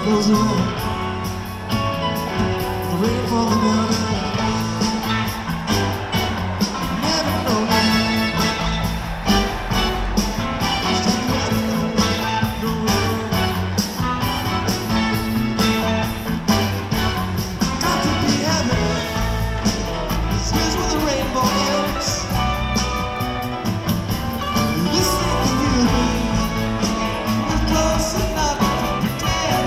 goes around, the rain falling down. Never know. Got to be heaven. This is where the rainbow ends. This ain't the real me. We're close enough to pretend.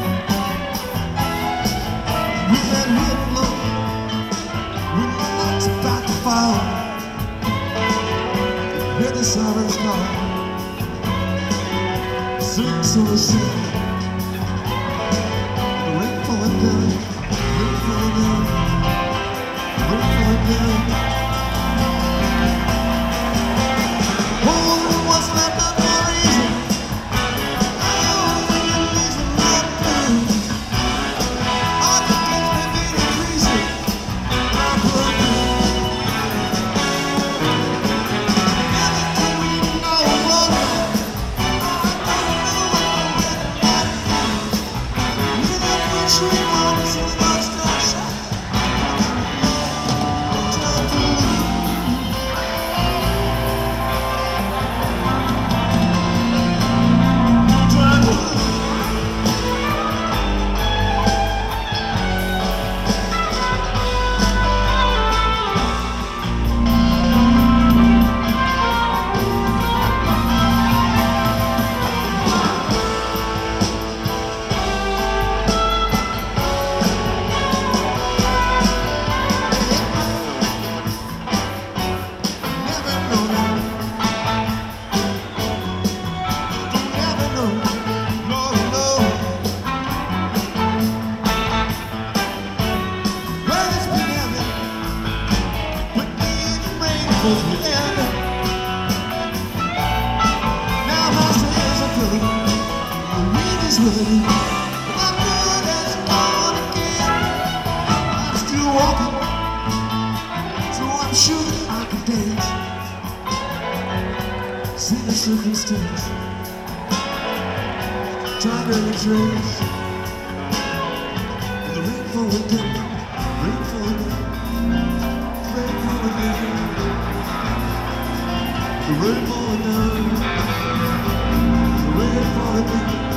We let wind blow when the night's about to fall. Hear the sirens call. Sing so we sing. The rain falling down, rain falling down, rain falling down. Oh, it was not that for a reason. Oh, the reason not to. All the things may be increasing. I'm hurting. Never do we know what. Tree walks in the lost ocean. Time to leave. Time to leave. Never know. No, no. Well, it's been heaven. Put me in the rainbow's end. Now my sails are filling. The wind is willing. I'm good as gone again. I'm still walking, so I'm sure that I can dance. See the circumstance. Trying to retrace. The rain falling down, rain falling down, rain falling down. The rain falling down, the rain falling down.